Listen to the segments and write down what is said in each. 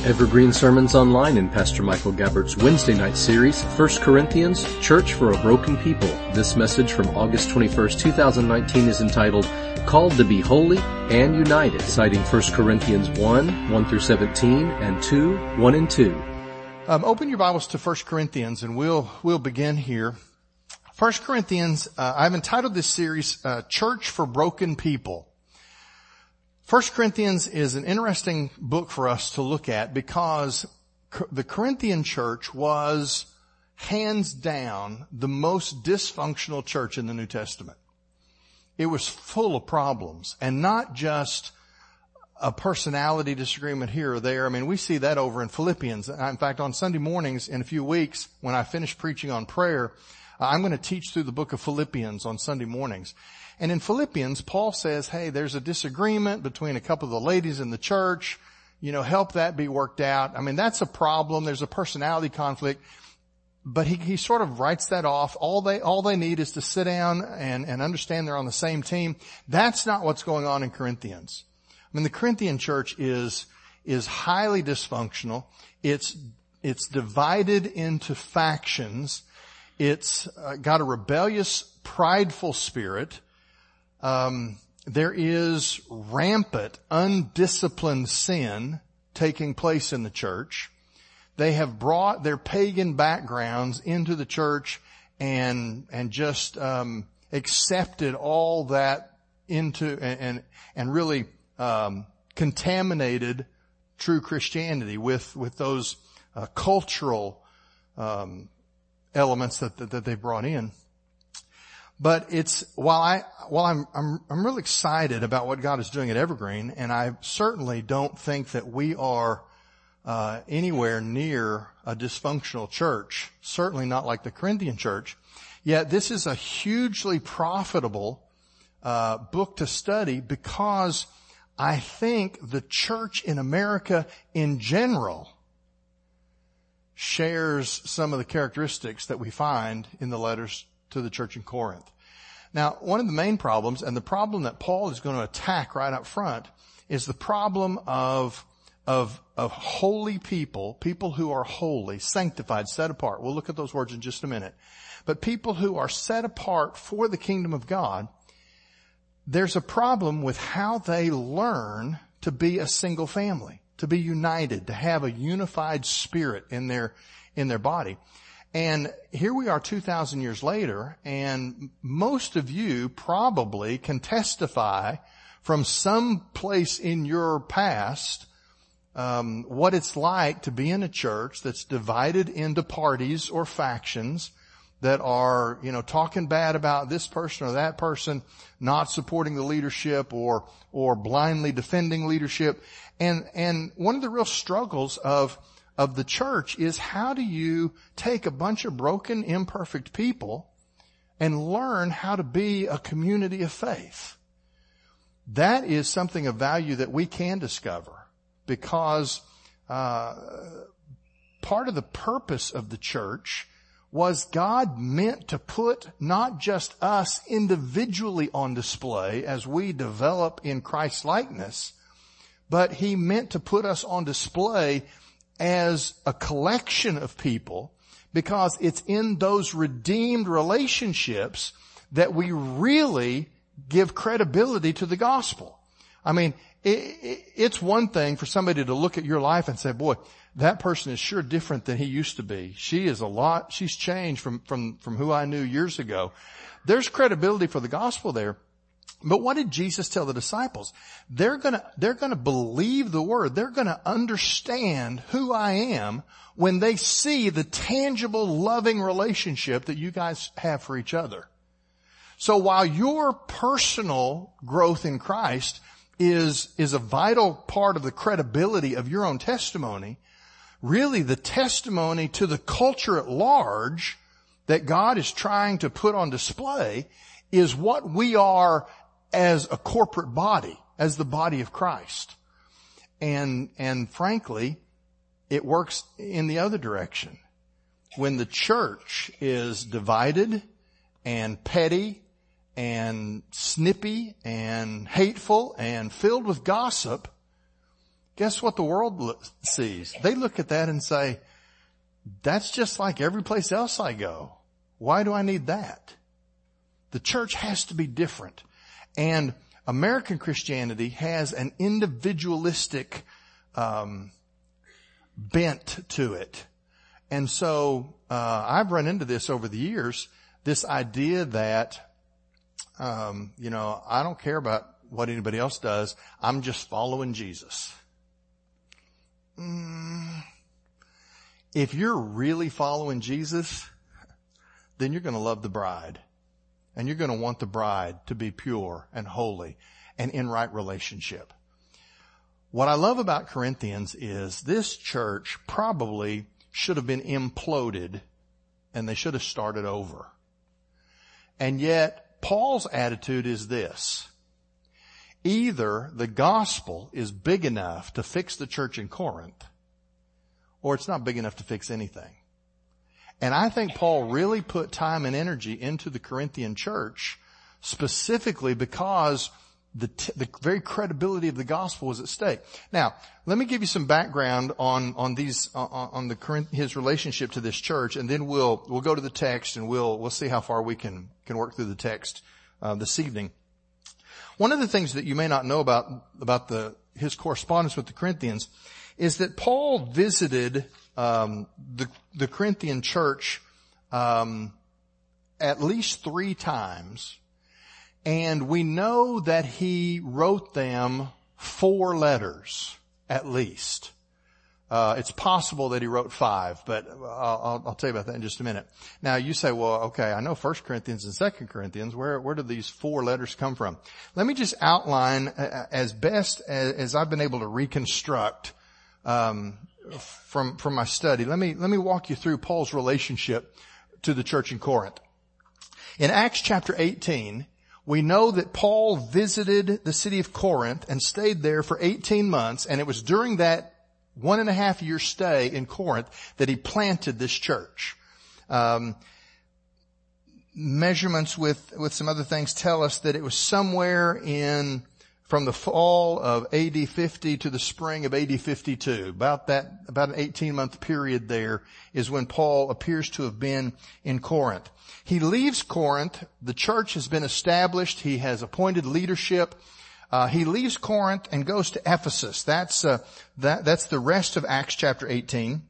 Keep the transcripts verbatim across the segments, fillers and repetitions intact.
Evergreen Sermons Online in Pastor Michael Gabbert's Wednesday night series, First Corinthians, Church for a Broken People. This message from August twenty-first, twenty nineteen is entitled, Called to be Holy and United, citing First Corinthians one, one through seventeen, and two, one and two. Um, open your Bibles to First Corinthians and we'll, we'll begin here. First Corinthians, uh, I've entitled this series, uh, Church for Broken People. First Corinthians is an interesting book for us to look at because the Corinthian church was hands down the most dysfunctional church in the New Testament. It was full of problems, and not just a personality disagreement here or there. I mean, we see that over in Philippians. In fact, on Sunday mornings in a few weeks, when I finish preaching on prayer, I'm going to teach through the book of Philippians on Sunday mornings. And in Philippians, Paul says, hey, there's a disagreement between a couple of the ladies in the church. You know, help that be worked out. I mean, that's a problem. There's a personality conflict. But he, he sort of writes that off. All they, all they need is to sit down and, and understand they're on the same team. That's not what's going on in Corinthians. I mean, the Corinthian church is, is highly dysfunctional. It's, it's divided into factions. It's uh, got a rebellious, prideful spirit. Um, there is rampant, undisciplined sin taking place in the church. They have brought their pagan backgrounds into the church and, and just, um, accepted all that into and, and, and really, um, contaminated true Christianity with, with those, uh, cultural, um, elements that, that, that they brought in. But it's, while I, while I'm, I'm, I'm really excited about what God is doing at Evergreen, and I certainly don't think that we are, uh, anywhere near a dysfunctional church, certainly not like the Corinthian church, yet this is a hugely profitable, uh, book to study because I think the church in America in general shares some of the characteristics that we find in the letters to the church in Corinth. Now, one of the main problems, and the problem that Paul is going to attack right up front, is the problem of, of, of holy people, people who are holy, sanctified, set apart. We'll look at those words in just a minute. But people who are set apart for the kingdom of God, there's a problem with how they learn to be a single family, to be united, to have a unified spirit in their, in their body. And here we are two thousand years later, and most of you probably can testify from some place in your past um, what it's like to be in a church that's divided into parties or factions that are, you know, talking bad about this person or that person, not supporting the leadership or or blindly defending leadership. And and one of the real struggles of of the church is, how do you take a bunch of broken, imperfect people and learn how to be a community of faith? That is something of value that we can discover because uh part of the purpose of the church was God meant to put not just us individually on display as we develop in Christ's likeness, but He meant to put us on display as a collection of people, because it's in those redeemed relationships that we really give credibility to the gospel. I mean, it, it, it's one thing for somebody to look at your life and say, boy, that person is sure different than he used to be. She is a lot, she's changed from, from, from who I knew years ago. There's credibility for the gospel there. But what did Jesus tell the disciples? They're gonna, they're gonna believe the word. They're gonna understand who I am when they see the tangible, loving relationship that you guys have for each other. So while your personal growth in Christ is, is a vital part of the credibility of your own testimony, really the testimony to the culture at large that God is trying to put on display is what we are as a corporate body, as the body of Christ. And, and frankly, it works in the other direction. When the church is divided and petty and snippy and hateful and filled with gossip, guess what the world lo- sees? They look at that and say, that's just like every place else I go. Why do I need that? The church has to be different. And American Christianity has an individualistic um bent to it. And so uh I've run into this over the years, this idea that um you know, I don't care about what anybody else does. I'm just following Jesus. Mm, if you're really following Jesus, then you're going to love the bride. And you're going to want the bride to be pure and holy and in right relationship. What I love about Corinthians is this church probably should have been imploded and they should have started over. And yet Paul's attitude is this: either the gospel is big enough to fix the church in Corinth, or it's not big enough to fix anything. And I think Paul really put time and energy into the Corinthian church specifically because the, t- the very credibility of the gospel was at stake. Now, let me give you some background on, on these, on, on the Corinth, his relationship to this church, and then we'll, we'll go to the text and we'll, we'll see how far we can, can work through the text, uh, this evening. One of the things that you may not know about, about the, his correspondence with the Corinthians is that Paul visited Um, the, the Corinthian church, um, at least three times. And we know that he wrote them four letters, at least. Uh, it's possible that he wrote five, but I'll, I'll tell you about that in just a minute. Now you say, well, okay, I know First Corinthians and Second Corinthians. Where, where do these four letters come from? Let me just outline uh, as best as, as I've been able to reconstruct, um, from, from my study. Let me, let me walk you through Paul's relationship to the church in Corinth. In Acts chapter eighteen, we know that Paul visited the city of Corinth and stayed there for eighteen months, and it was during that one and a half year stay in Corinth that he planted this church. Um, measurements with, with some other things tell us that it was somewhere in from the fall of A D fifty to the spring of A D fifty-two. About that, about an eighteen month period there is when Paul appears to have been in Corinth. He leaves Corinth. The church has been established. He has appointed leadership. Uh, he leaves Corinth and goes to Ephesus. That's, uh, that, that's the rest of Acts chapter eighteen.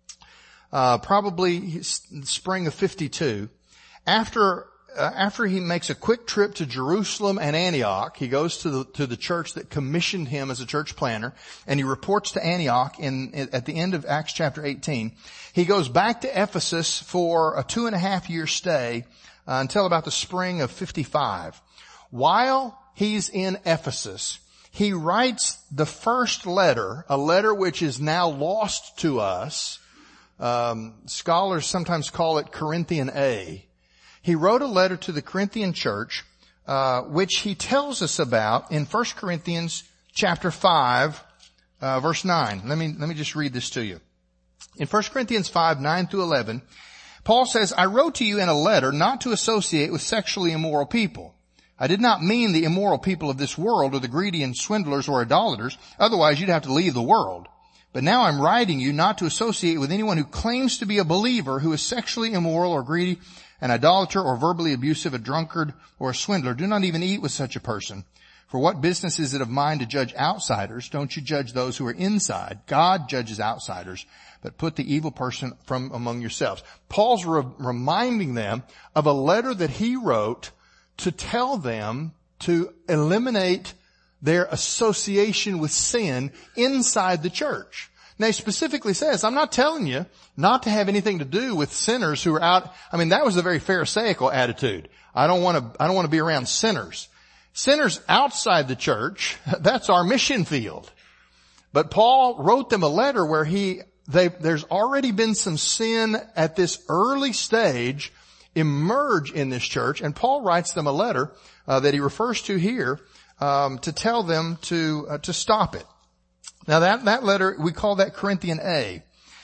Uh, probably spring of fifty-two. After Uh, after he makes a quick trip to Jerusalem and Antioch, he goes to the, to the church that commissioned him as a church planner, and he reports to Antioch in, in, at the end of Acts chapter eighteen. He goes back to Ephesus for a two and a half year stay, uh, until about the spring of fifty-five. While he's in Ephesus, he writes the first letter, a letter which is now lost to us. Um, scholars sometimes call it Corinthian A. He wrote a letter to the Corinthian church, uh, which he tells us about in First Corinthians chapter five, uh, verse nine. Let me, let me just read this to you. In First Corinthians five, nine through eleven, Paul says, I wrote to you in a letter not to associate with sexually immoral people. I did not mean the immoral people of this world or the greedy and swindlers or idolaters. Otherwise you'd have to leave the world. But now I'm writing you not to associate with anyone who claims to be a believer who is sexually immoral or greedy, an idolater or verbally abusive, a drunkard or a swindler. Do not even eat with such a person. For what business is it of mine to judge outsiders? Don't you judge those who are inside. God judges outsiders, but put the evil person from among yourselves. Paul's re- reminding them of a letter that he wrote to tell them to eliminate their association with sin inside the church. Now he specifically says, I'm not telling you not to have anything to do with sinners who are out. I mean, that was a very Pharisaical attitude. I don't want to, I don't want to be around sinners. Sinners outside the church, that's our mission field. But Paul wrote them a letter where he, they, there's already been some sin at this early stage emerge in this church, and Paul writes them a letter uh, that he refers to here um, to tell them to uh, to stop it. Now that, that letter, we call that Corinthian A.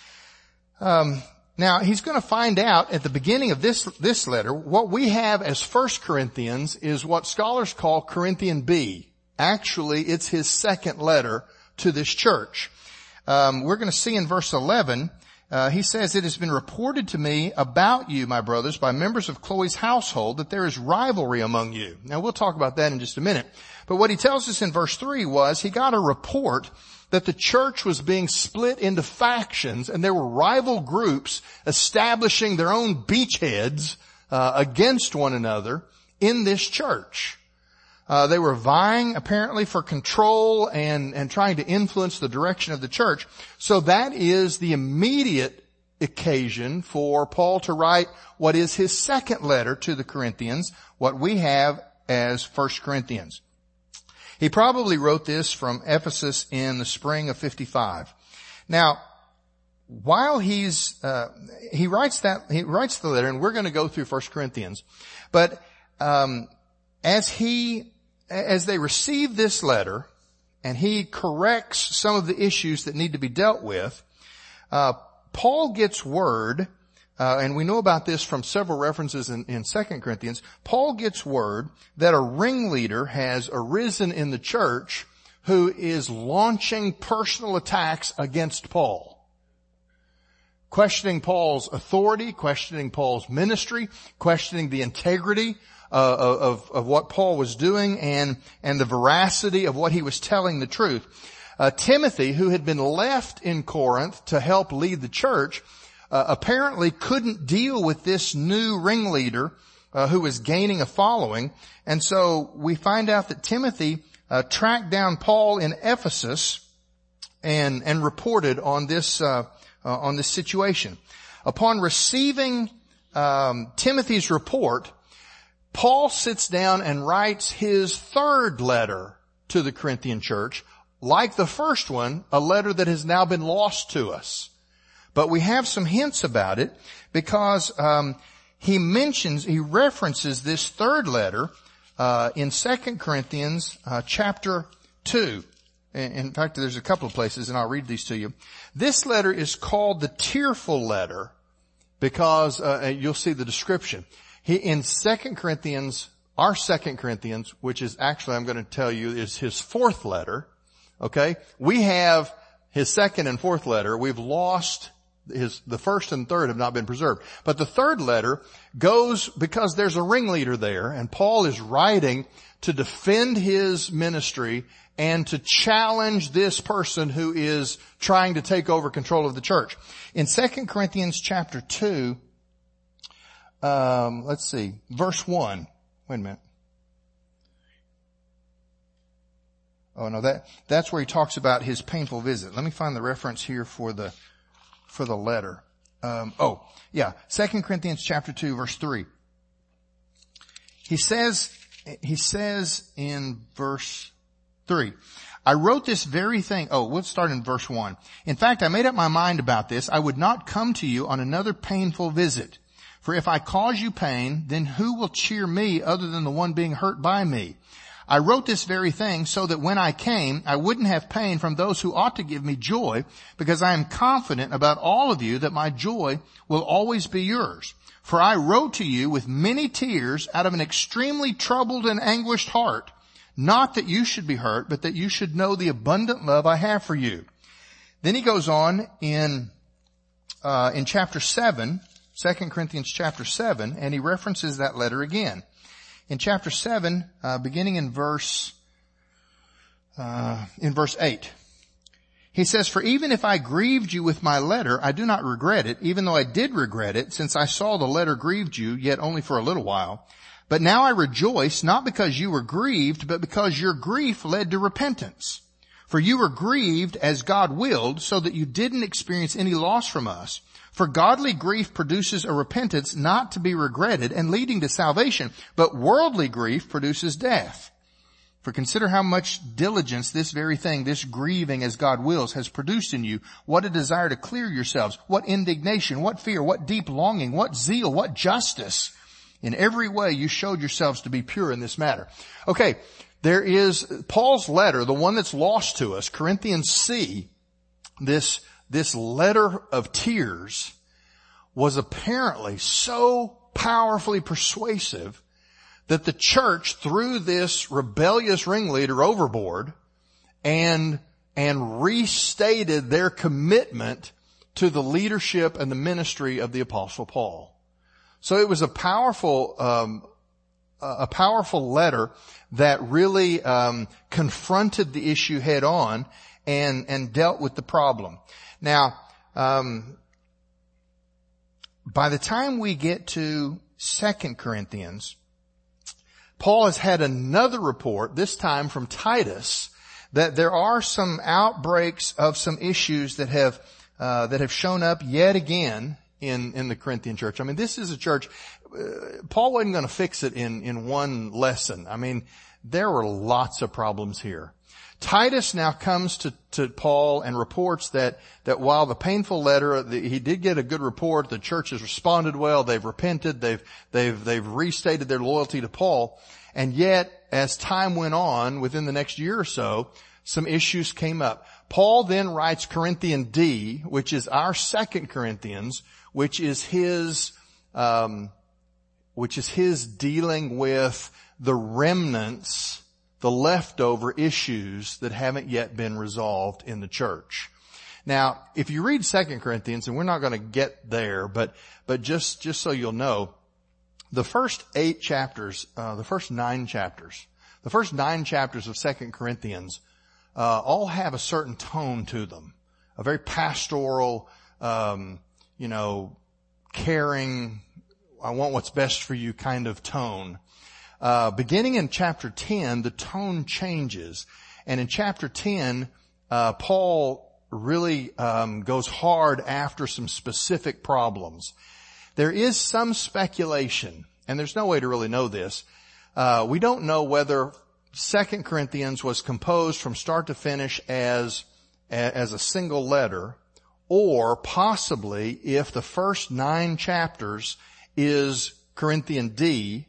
Um, now he's going to find out at the beginning of this, this letter, what we have as First Corinthians is what scholars call Corinthian B. Actually, it's his second letter to this church. Um, we're going to see in verse eleven, uh, he says, "It has been reported to me about you, my brothers, by members of Chloe's household that there is rivalry among you." Now we'll talk about that in just a minute. But what he tells us in verse three was he got a report that the church was being split into factions and there were rival groups establishing their own beachheads uh, against one another in this church. Uh, they were vying apparently for control and, and trying to influence the direction of the church. So that is the immediate occasion for Paul to write what is his second letter to the Corinthians, what we have as First Corinthians. He probably wrote this from Ephesus in the spring of fifty-five. Now, while he's, uh, he writes that, he writes the letter, and we're going to go through First Corinthians, but, um, as he, as they receive this letter, and he corrects some of the issues that need to be dealt with, uh, Paul gets word, uh, and we know about this from several references in, in Second Corinthians, Paul gets word that a ringleader has arisen in the church who is launching personal attacks against Paul. Questioning Paul's authority, questioning Paul's ministry, questioning the integrity uh, of, of what Paul was doing and, and the veracity of what he was telling the truth. Uh, Timothy, who had been left in Corinth to help lead the church, uh, apparently couldn't deal with this new ringleader uh, who was gaining a following. And so we find out that Timothy uh, tracked down Paul in Ephesus and, and reported on this, uh, uh, on this situation. Upon receiving um, Timothy's report, Paul sits down and writes his third letter to the Corinthian church. Like the first one, a letter that has now been lost to us. But we have some hints about it because um he mentions, he references this third letter uh in Second Corinthians uh chapter two. In fact, there's a couple of places, and I'll read these to you. This letter is called the tearful letter because uh you'll see the description. He in Second Corinthians, our Second Corinthians, which is actually, I'm going to tell you, is his fourth letter. Okay, we have his second and fourth letter. We've lost his, the first and third have not been preserved. But the third letter goes because there's a ringleader there, and Paul is writing to defend his ministry and to challenge this person who is trying to take over control of the church. In Second Corinthians chapter two, um, let's see, verse one. Wait a minute. Oh no, that, that's where he talks about his painful visit. Let me find the reference here for the, for the letter. Um, oh, yeah. Second Corinthians chapter two, verse three. He says, he says in verse three, "I wrote this very thing." Oh, let's start in verse one. "In fact, I made up my mind about this. I would not come to you on another painful visit. For if I cause you pain, then who will cheer me other than the one being hurt by me? I wrote this very thing so that when I came, I wouldn't have pain from those who ought to give me joy, because I am confident about all of you that my joy will always be yours. For I wrote to you with many tears out of an extremely troubled and anguished heart, not that you should be hurt, but that you should know the abundant love I have for you." Then he goes on in, uh, in chapter seven, Second Corinthians chapter seven, and he references that letter again. In chapter seven, uh, beginning in verse, uh, in verse eight, he says, "For even if I grieved you with my letter, I do not regret it, even though I did regret it, since I saw the letter grieved you, yet only for a little while. But now I rejoice, not because you were grieved, but because your grief led to repentance. For you were grieved as God willed, so that you didn't experience any loss from us. For godly grief produces a repentance not to be regretted and leading to salvation, but worldly grief produces death. For consider how much diligence this very thing, this grieving as God wills, has produced in you. What a desire to clear yourselves, what indignation, what fear, what deep longing, what zeal, what justice. In every way you showed yourselves to be pure in this matter." Okay, there is Paul's letter, the one that's lost to us, Corinthians C, this This letter of tears was apparently so powerfully persuasive that the church threw this rebellious ringleader overboard and and restated their commitment to the leadership and the ministry of the Apostle Paul. So it was a powerful, um, a powerful letter that really um, confronted the issue head on and and dealt with the problem. Now, um, by the time we get to Second Corinthians, Paul has had another report, this time from Titus, that there are some outbreaks of some issues that have uh, that have shown up yet again in in the Corinthian church. I mean, this is a church. Uh, Paul wasn't going to fix it in in one lesson. I mean, there were lots of problems here. Titus now comes to, to Paul and reports that, that while the painful letter, the, he did get a good report, the church has responded well, they've repented, they've, they've, they've restated their loyalty to Paul, and yet, as time went on, within the next year or so, some issues came up. Paul then writes Corinthian D, which is our Second Corinthians, which is his, um, which is his dealing with the remnants, the leftover issues that haven't yet been resolved in the church. Now, if you read Second Corinthians, and we're not going to get there, but, but just, just so you'll know, the first eight chapters, uh, the first nine chapters, the first nine chapters of Second Corinthians, uh, all have a certain tone to them. A very pastoral, um, you know, caring, I want what's best for you kind of tone. Uh, beginning in chapter ten, the tone changes. And in chapter ten, uh, Paul really, um, goes hard after some specific problems. There is some speculation, and there's no way to really know this. Uh, we don't know whether Second Corinthians was composed from start to finish as, as a single letter, or possibly if the first nine chapters is Corinthian D,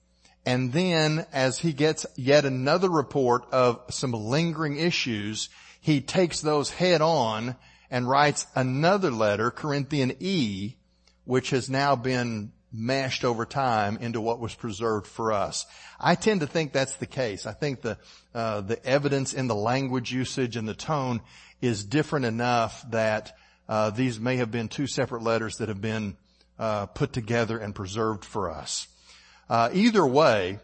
and then as he gets yet another report of some lingering issues, he takes those head on and writes another letter, Corinthian E, which has now been meshed over time into what was preserved for us. I tend to think that's the case. I think the, uh, the evidence in the language usage and the tone is different enough that, uh, these may have been two separate letters that have been, uh, put together and preserved for us. Uh, either way,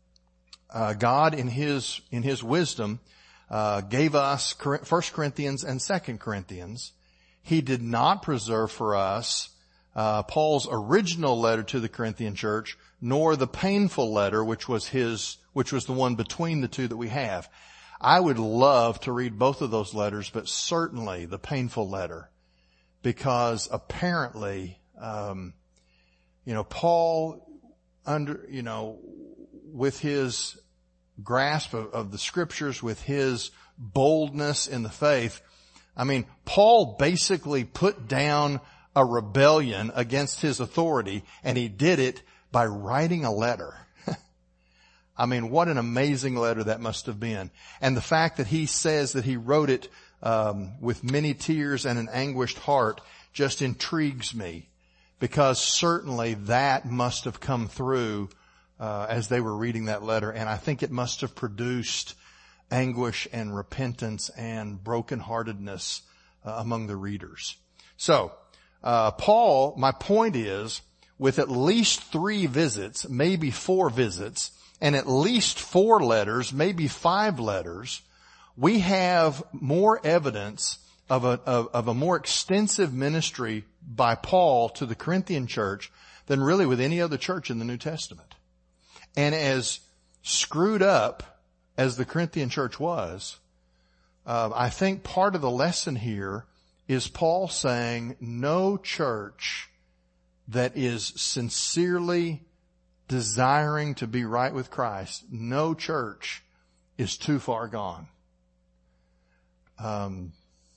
uh, God in His, in His wisdom, uh, gave us First Corinthians and Second Corinthians. He did not preserve for us, uh, Paul's original letter to the Corinthian church, nor the painful letter, which was his, which was the one between the two that we have. I would love to read both of those letters, but certainly the painful letter, because apparently, um, you know, Paul, under, you know, with his grasp of, of the scriptures, with his boldness in the faith, I mean, Paul basically put down a rebellion against his authority, and he did it by writing a letter. I mean, what an amazing letter that must have been. And the fact that he says that he wrote it um, with many tears and an anguished heart just intrigues me. Because certainly that must have come through uh, as they were reading that letter. And I think it must have produced anguish and repentance and brokenheartedness uh, among the readers. So, uh, Paul, my point is, with at least three visits, maybe four visits, and at least four letters, maybe five letters, we have more evidence of a, of, of a more extensive ministry by Paul to the Corinthian church than really with any other church in the New Testament. And as screwed up as the Corinthian church was, uh, I think part of the lesson here is Paul saying no church that is sincerely desiring to be right with Christ, no church is too far gone. Um,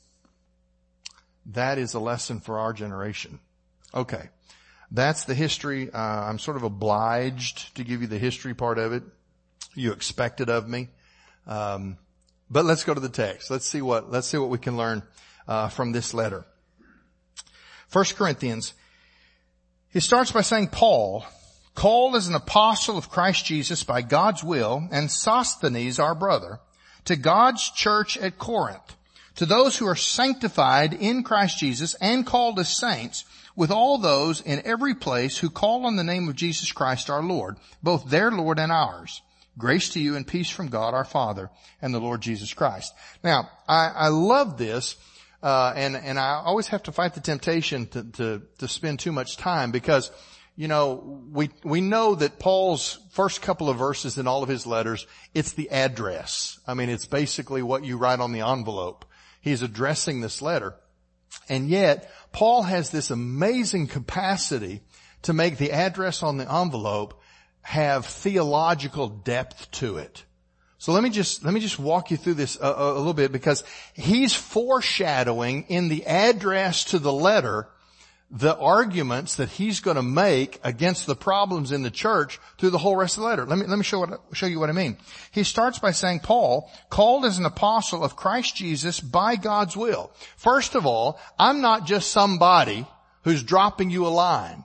That is a lesson for our generation. Okay. That's the history. Uh, I'm sort of obliged to give you the history part of it. You expect it of me. Um, but let's go to the text. Let's see what, let's see what we can learn, uh, from this letter. First Corinthians. He starts by saying, Paul, called as an apostle of Christ Jesus by God's will, and Sosthenes, our brother, to God's church at Corinth, To those who are sanctified in Christ Jesus and called as saints, with all those in every place who call on the name of Jesus Christ our Lord, both their Lord and ours. Grace to you and peace from God our Father and the Lord Jesus Christ. Now, I, I love this, uh, and, and I always have to fight the temptation to, to, to spend too much time because, you know, we, we know that Paul's first couple of verses in all of his letters, it's the address. I mean, it's basically what you write on the envelope. He's addressing this letter. And yet, Paul has this amazing capacity to make the address on the envelope have theological depth to it. So let me just, let me just walk you through this a, a, a little bit because he's foreshadowing in the address to the letter the arguments that he's going to make against the problems in the church through the whole rest of the letter. Let me, let me show what, show you what I mean. He starts by saying, Paul, called as an apostle of Christ Jesus by God's will. First of all, I'm not just somebody who's dropping you a line.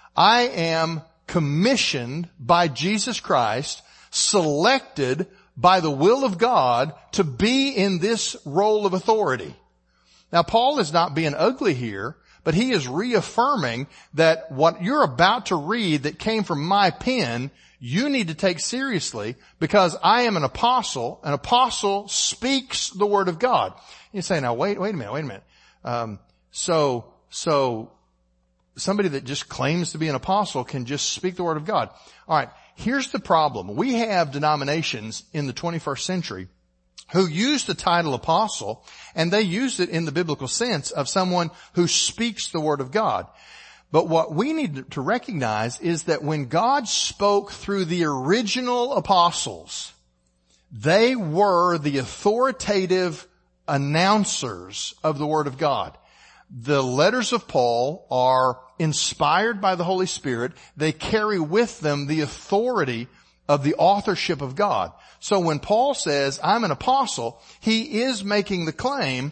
I am commissioned by Jesus Christ, selected by the will of God to be in this role of authority. Now, Paul is not being ugly here, but he is reaffirming that what you're about to read that came from my pen, you need to take seriously because I am an apostle. An apostle speaks the word of God. You say, now wait, wait a minute, wait a minute. Um, so, so somebody that just claims to be an apostle can just speak the word of God. All right. Here's the problem. We have denominations in the twenty-first century who use the title apostle, and they use it in the biblical sense of someone who speaks the word of God. But what we need to recognize is that when God spoke through the original apostles, they were the authoritative announcers of the word of God. The letters of Paul are inspired by the Holy Spirit. They carry with them the authority of the authorship of God. So when Paul says, I'm an apostle, he is making the claim,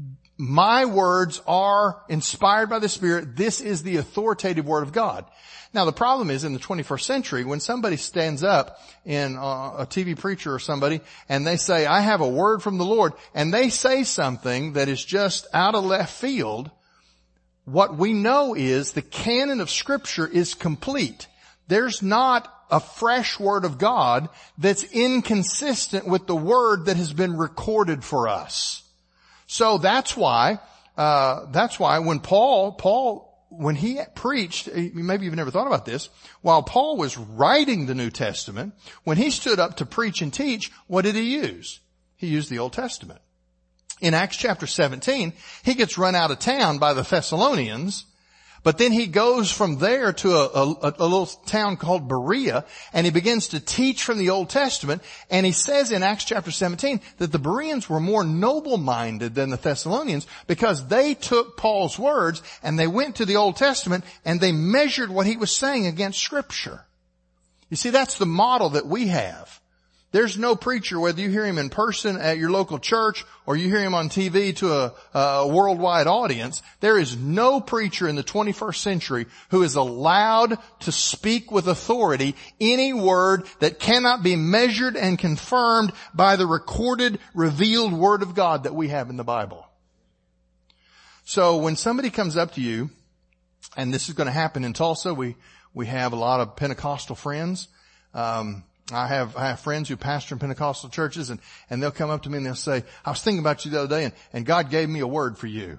my words are inspired by the Spirit. This is the authoritative word of God. Now the problem is in the twenty-first century, when somebody stands up in uh, a T V preacher or somebody and they say, I have a word from the Lord, and they say something that is just out of left field, what we know is the canon of Scripture is complete. There's not a fresh word of God that's inconsistent with the word that has been recorded for us. So that's why, uh, that's why when Paul, Paul, when he preached, maybe you've never thought about this, while Paul was writing the New Testament, when he stood up to preach and teach, what did he use? He used the Old Testament. In Acts chapter seventeen, he gets run out of town by the Thessalonians. But then he goes from there to a, a, a little town called Berea, and he begins to teach from the Old Testament. And he says in Acts chapter seventeen that the Bereans were more noble-minded than the Thessalonians because they took Paul's words and they went to the Old Testament and they measured what he was saying against Scripture. You see, that's the model that we have. There's no preacher, whether you hear him in person at your local church or you hear him on T V to a, a worldwide audience, there is no preacher in the twenty-first century who is allowed to speak with authority any word that cannot be measured and confirmed by the recorded, revealed Word of God that we have in the Bible. So when somebody comes up to you, and this is going to happen in Tulsa, we, we have a lot of Pentecostal friends. Um, I have, I have friends who pastor in Pentecostal churches, and, and they'll come up to me and they'll say, I was thinking about you the other day, and, and God gave me a word for you.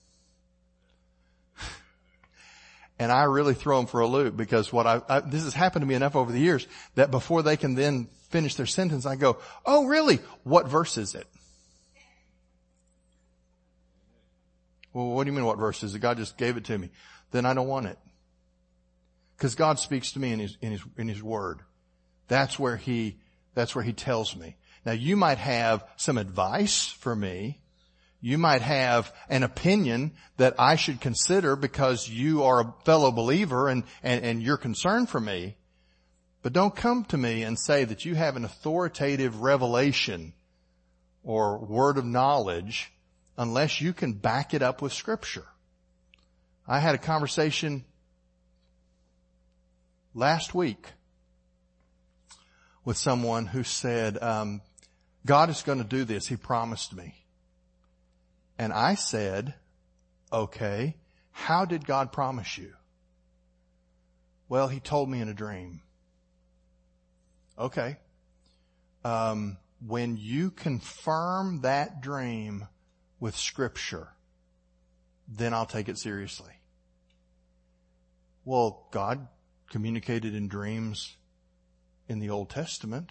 And I really throw them for a loop because what I, I, this has happened to me enough over the years that before they can then finish their sentence, I go, oh really? What verse is it? Well, what do you mean what verse is it? God just gave it to me. Then I don't want it. Because God speaks to me in His, in His, in His Word. That's where He, that's where He tells me. Now you might have some advice for me. You might have an opinion that I should consider because you are a fellow believer and, and, and you're concerned for me. But don't come to me and say that you have an authoritative revelation or word of knowledge unless you can back it up with Scripture. I had a conversation last week with someone who said, um, God is going to do this. He promised me. And I said, okay, how did God promise you? Well, he told me in a dream. Okay. Um, when you confirm that dream with Scripture, then I'll take it seriously. Well, God communicated in dreams in the Old Testament.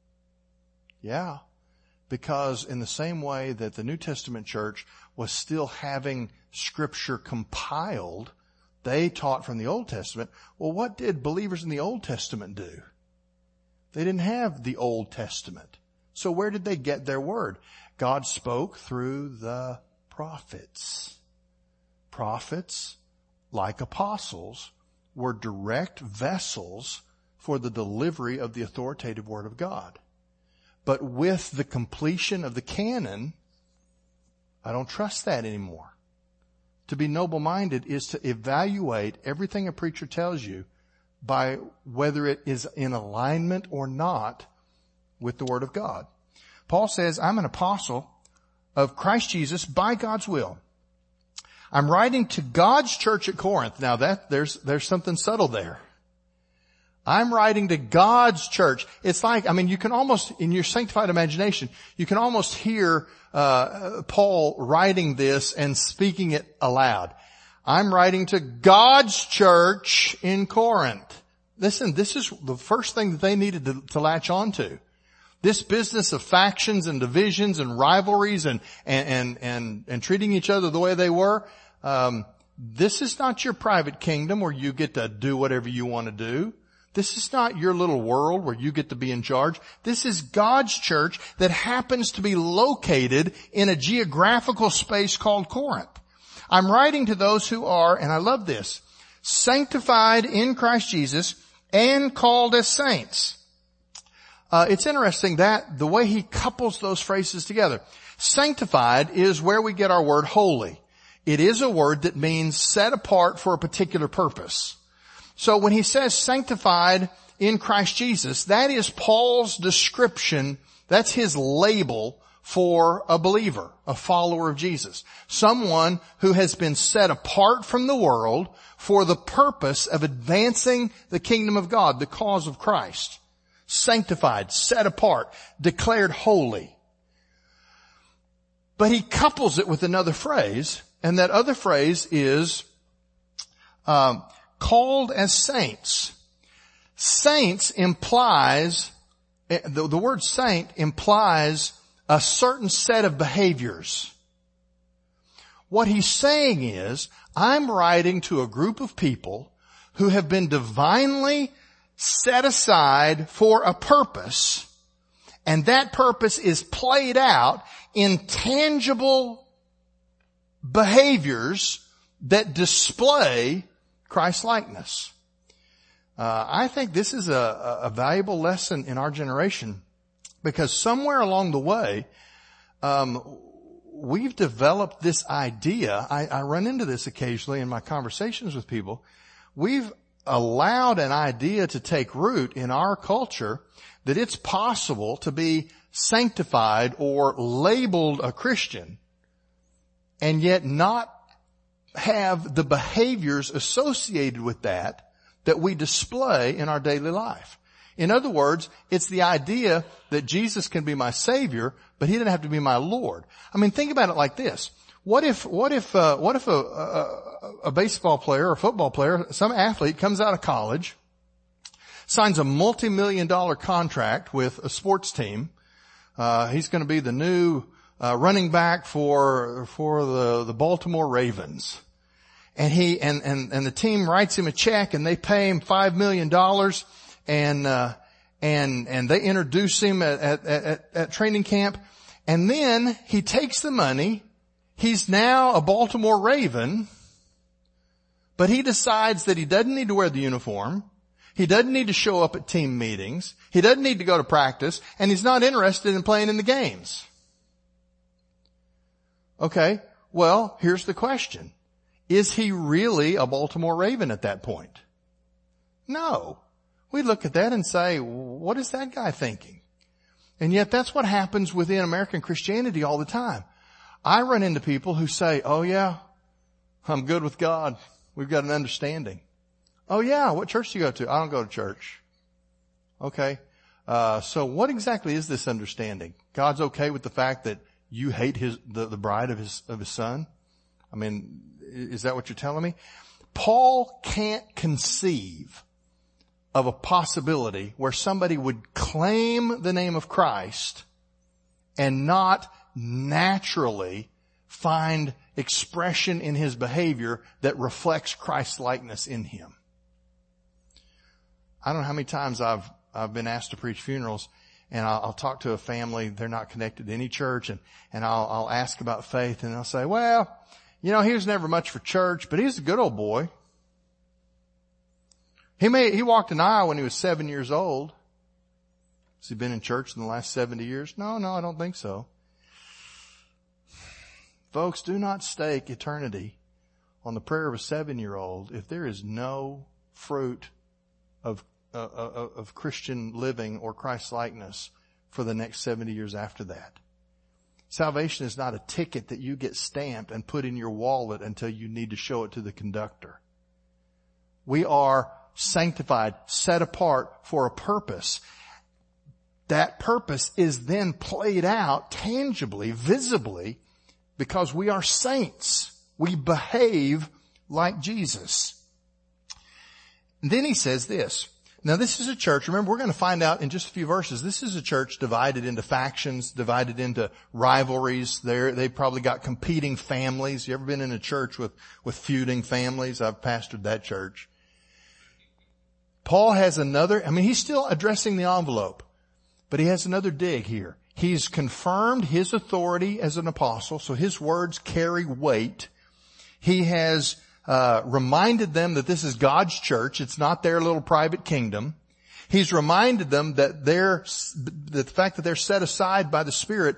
Yeah. Because in the same way that the New Testament church was still having Scripture compiled, they taught from the Old Testament. Well, what did believers in the Old Testament do? They didn't have the Old Testament. So where did they get their word? God spoke through the prophets. Prophets, like apostles, were direct vessels for the delivery of the authoritative word of God. But with the completion of the canon, I don't trust that anymore. To be noble-minded is to evaluate everything a preacher tells you by whether it is in alignment or not with the Word of God. Paul says, I'm an apostle of Christ Jesus by God's will. I'm writing to God's church at Corinth. Now that, there's, there's something subtle there. I'm writing to God's church. It's like, I mean, you can almost, in your sanctified imagination, you can almost hear uh Paul writing this and speaking it aloud. I'm writing to God's church in Corinth. Listen, this is the first thing that they needed to, to latch on to. This business of factions and divisions and rivalries and, and, and, and, and treating each other the way they were, um, this is not your private kingdom where you get to do whatever you want to do. This is not your little world where you get to be in charge. This is God's church that happens to be located in a geographical space called Corinth. I'm writing to those who are, and I love this, sanctified in Christ Jesus and called as saints. Uh, it's interesting that the way he couples those phrases together. Sanctified is where we get our word holy. It is a word that means set apart for a particular purpose. So when he says sanctified in Christ Jesus, that is Paul's description. That's his label for a believer, a follower of Jesus. Someone who has been set apart from the world for the purpose of advancing the kingdom of God, the cause of Christ. Sanctified, set apart, declared holy. But he couples it with another phrase, and that other phrase is um, called as saints. Saints implies, the, the word saint implies a certain set of behaviors. What he's saying is, I'm writing to a group of people who have been divinely set aside for a purpose, and that purpose is played out in tangible behaviors that display Christ-likeness. Uh, I think this is a, a valuable lesson in our generation, because somewhere along the way, um, we've developed this idea. I, I run into this occasionally in my conversations with people. We've allowed an idea to take root in our culture that it's possible to be sanctified or labeled a Christian and yet not have the behaviors associated with that that we display in our daily life. In other words, it's the idea that Jesus can be my Savior, but He didn't have to be my Lord. I mean, think about it like this. What if, what if, uh, what if a, a, a baseball player or a football player, some athlete comes out of college, signs a multi-million dollar contract with a sports team. Uh, he's going to be the new, uh, running back for, for the, the Baltimore Ravens. And he, and, and, and the team writes him a check and they pay him five million dollars and, uh, and, and they introduce him at, at, at, at training camp. And then he takes the money. He's now a Baltimore Raven, but he decides that he doesn't need to wear the uniform. He doesn't need to show up at team meetings. He doesn't need to go to practice, and he's not interested in playing in the games. Okay, well, here's the question. Is he really a Baltimore Raven at that point? No. We look at that and say, what is that guy thinking? And yet that's what happens within American Christianity all the time. I run into people who say, oh yeah, I'm good with God. We've got an understanding. Oh yeah, what church do you go to? I don't go to church. Okay. Uh, so what exactly is this understanding? God's okay with the fact that you hate his, the, the bride of his, of his son? I mean, is that what you're telling me? Paul can't conceive of a possibility where somebody would claim the name of Christ and not naturally find expression in his behavior that reflects Christ's likeness in him. I don't know how many times I've, I've been asked to preach funerals, and I'll, I'll talk to a family, they're not connected to any church, and, and I'll, I'll ask about faith, and they'll say, well, you know, he was never much for church, but he's a good old boy. He may, he walked an aisle when he was seven years old. Has he been in church in the last seventy years? No, no, I don't think so. Folks, do not stake eternity on the prayer of a seven-year-old if there is no fruit of, uh, of Christian living or Christ-likeness for the next seventy years after that. Salvation is not a ticket that you get stamped and put in your wallet until you need to show it to the conductor. We are sanctified, set apart for a purpose. That purpose is then played out tangibly, visibly, because we are saints. We behave like Jesus. And then he says this. Now this is a church, remember we're going to find out in just a few verses, this is a church divided into factions, divided into rivalries. They're, they've probably got competing families. You ever been in a church with, with feuding families? I've pastored that church. Paul has another, I mean he's still addressing the envelope, but he has another dig here. He's confirmed his authority as an apostle, so his words carry weight. He has Uh, reminded them that this is God's church. It's not their little private kingdom. He's reminded them that they're, that the fact that they're set aside by the Spirit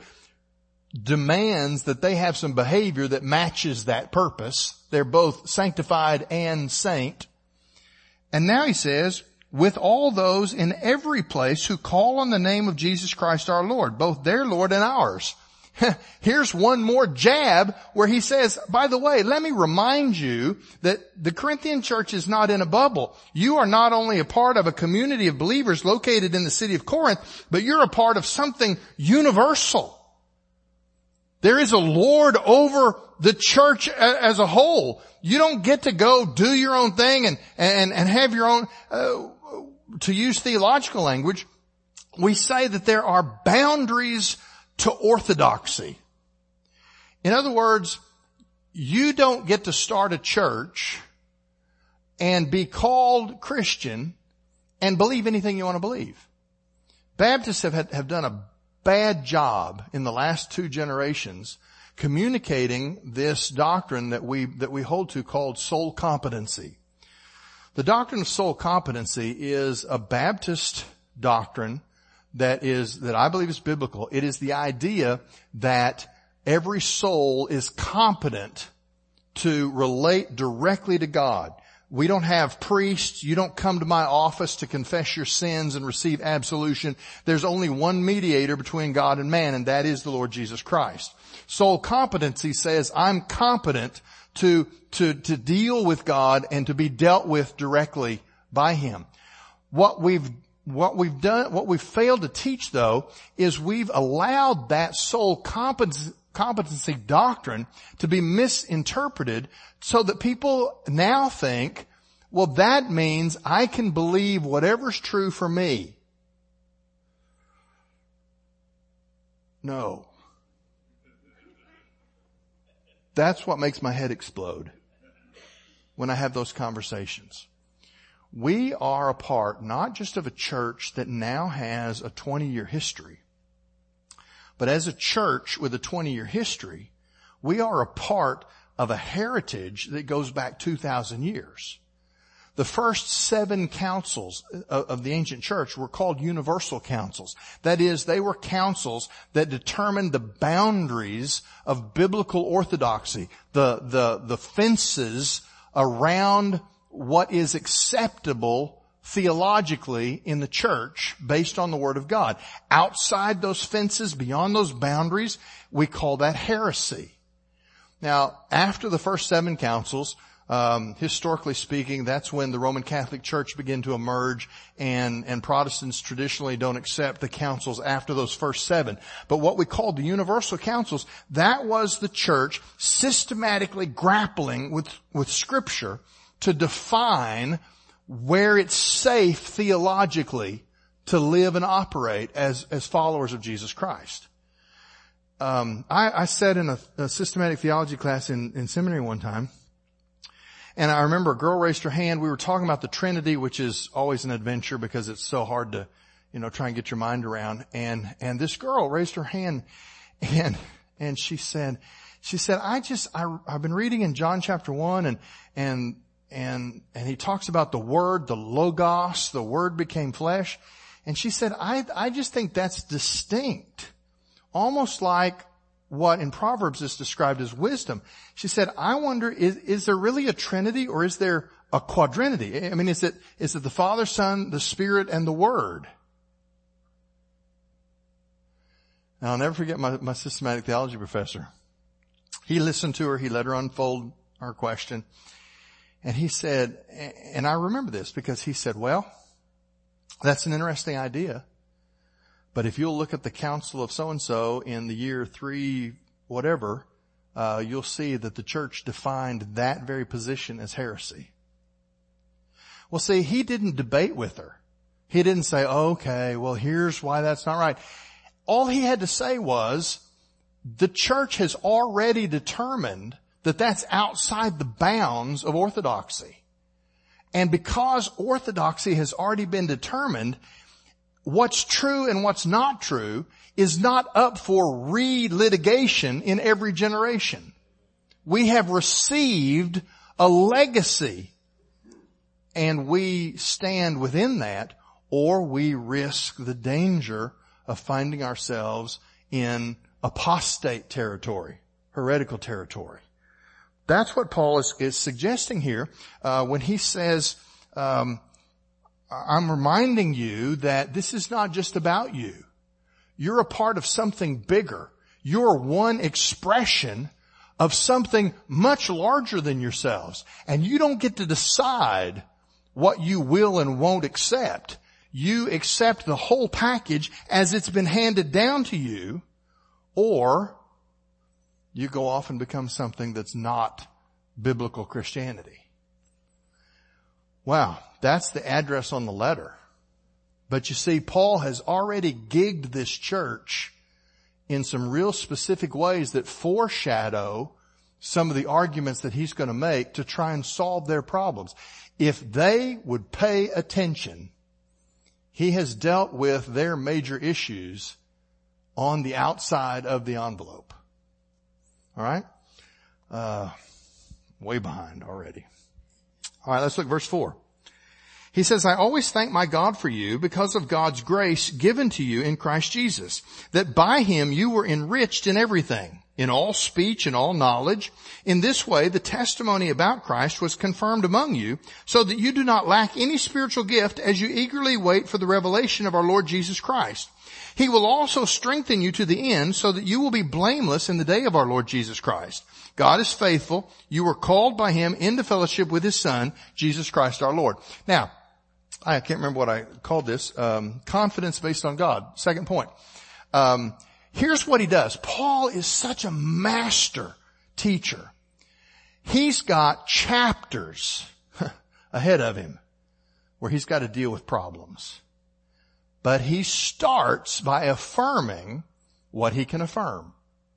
demands that they have some behavior that matches that purpose. They're both sanctified and saint. And now he says, with all those in every place who call on the name of Jesus Christ our Lord, both their Lord and ours. Here's one more jab where he says, by the way, let me remind you that the Corinthian church is not in a bubble. You are not only a part of a community of believers located in the city of Corinth, but you're a part of something universal. There is a Lord over the church as a whole. You don't get to go do your own thing and, and, and have your own, uh, to use theological language, we say that there are boundaries to orthodoxy. In other words, you don't get to start a church and be called Christian and believe anything you want to believe. Baptists have, have done a bad job in the last two generations communicating this doctrine that we, that we hold to called soul competency. The doctrine of soul competency is a Baptist doctrine that is, that I believe is biblical. It is the idea that every soul is competent to relate directly to God. We don't have priests. You don't come to my office to confess your sins and receive absolution. There's only one mediator between God and man, and that is the Lord Jesus Christ. Soul competency says I'm competent to, to, to deal with God and to be dealt with directly by Him. What we've What we've done, what we've failed to teach though, is we've allowed that soul competency, competency doctrine to be misinterpreted so that people now think, well, that means I can believe whatever's true for me. No. That's what makes my head explode when I have those conversations. We are a part not just of a church that now has a twenty-year history, but as a church with a twenty-year history, we are a part of a heritage that goes back two thousand years. The first seven councils of the ancient church were called universal councils. That is, they were councils that determined the boundaries of biblical orthodoxy, the, the, the fences around what is acceptable theologically in the church based on the Word of God. Outside those fences, beyond those boundaries, we call that heresy. Now, after the first seven councils, um, historically speaking, that's when the Roman Catholic Church began to emerge, and, and Protestants traditionally don't accept the councils after those first seven. But what we called the universal councils, that was the church systematically grappling with, with Scripture to define where it's safe theologically to live and operate as, as followers of Jesus Christ. Um, I, I sat in a, a systematic theology class in, in seminary one time, and I remember a girl raised her hand. We were talking about the Trinity, which is always an adventure because it's so hard to, you know, try and get your mind around. And, and this girl raised her hand, and, and she said, she said, I just, I, I've been reading in John chapter one, and, and, and, and he talks about the Word, the Logos, the Word became flesh. And she said, I, I just think that's distinct. Almost like what in Proverbs is described as wisdom. She said, I wonder, is, is there really a Trinity, or is there a quadrinity? I mean, is it, is it the Father, Son, the Spirit, and the Word? Now, I'll never forget my, my systematic theology professor. He listened to her. He let her unfold her question. And he said, and I remember this because he said, well, that's an interesting idea. But if you'll look at the council of so-and-so in the year three whatever, uh, you'll see that the church defined that very position as heresy. Well, see, he didn't debate with her. He didn't say, okay, well, here's why that's not right. All he had to say was, the church has already determined that that's outside the bounds of orthodoxy. And because orthodoxy has already been determined, what's true and what's not true is not up for re-litigation in every generation. We have received a legacy, and we stand within that, or we risk the danger of finding ourselves in apostate territory, heretical territory. That's what Paul is, is suggesting here uh, when he says, um, I'm reminding you that this is not just about you. You're a part of something bigger. You're one expression of something much larger than yourselves. And you don't get to decide what you will and won't accept. You accept the whole package as it's been handed down to you, or you go off and become something that's not biblical Christianity. Wow, that's the address on the letter. But you see, Paul has already gigged this church in some real specific ways that foreshadow some of the arguments that he's going to make to try and solve their problems. If they would pay attention, he has dealt with their major issues on the outside of the envelope. All right? Uh, way behind already. All right, let's look at verse four. He says, I always thank my God for you because of God's grace given to you in Christ Jesus, that by him you were enriched in everything, in all speech and all knowledge. In this way, the testimony about Christ was confirmed among you, so that you do not lack any spiritual gift as you eagerly wait for the revelation of our Lord Jesus Christ. He will also strengthen you to the end, so that you will be blameless in the day of our Lord Jesus Christ. God is faithful. You were called by him into fellowship with his Son, Jesus Christ our Lord. Now, I can't remember what I called this. Um, confidence based on God. Second point. Um, here's what he does. Paul is such a master teacher. He's got chapters ahead of him where he's got to deal with problems. But he starts by affirming what he can affirm.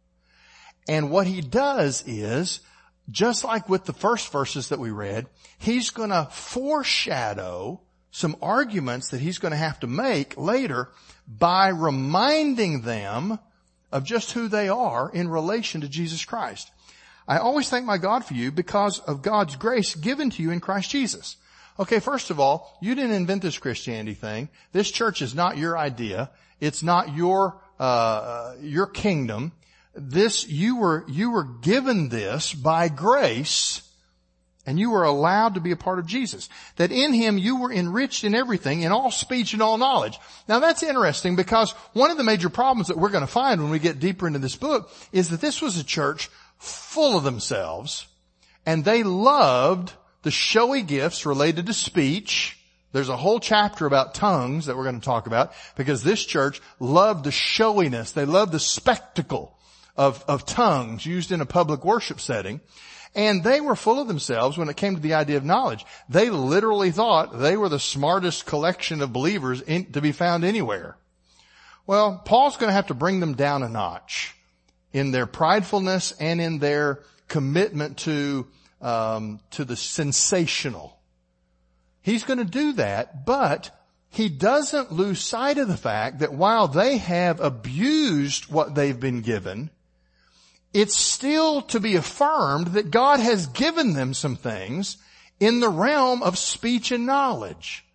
And what he does is, just like with the first verses that we read, he's going to foreshadow some arguments that he's going to have to make later by reminding them of just who they are in relation to Jesus Christ. I always thank my God for you because of God's grace given to you in Christ Jesus. Okay, first of all, you didn't invent this Christianity thing. This church is not your idea. It's not your, uh, your kingdom. This, you were, you were given this by grace, and you were allowed to be a part of Jesus. That in him you were enriched in everything, in all speech and all knowledge. Now that's interesting because one of the major problems that we're going to find when we get deeper into this book is that this was a church full of themselves, and they loved the showy gifts related to speech. There's a whole chapter about tongues that we're going to talk about, because this church loved the showiness. They loved the spectacle of, of tongues used in a public worship setting. And they were full of themselves when it came to the idea of knowledge. They literally thought they were the smartest collection of believers in, to be found anywhere. Well, Paul's going to have to bring them down a notch in their pridefulness and in their commitment to, um, to the sensational. He's going to do that, but he doesn't lose sight of the fact that while they have abused what they've been given, it's still to be affirmed that God has given them some things in the realm of speech and knowledge.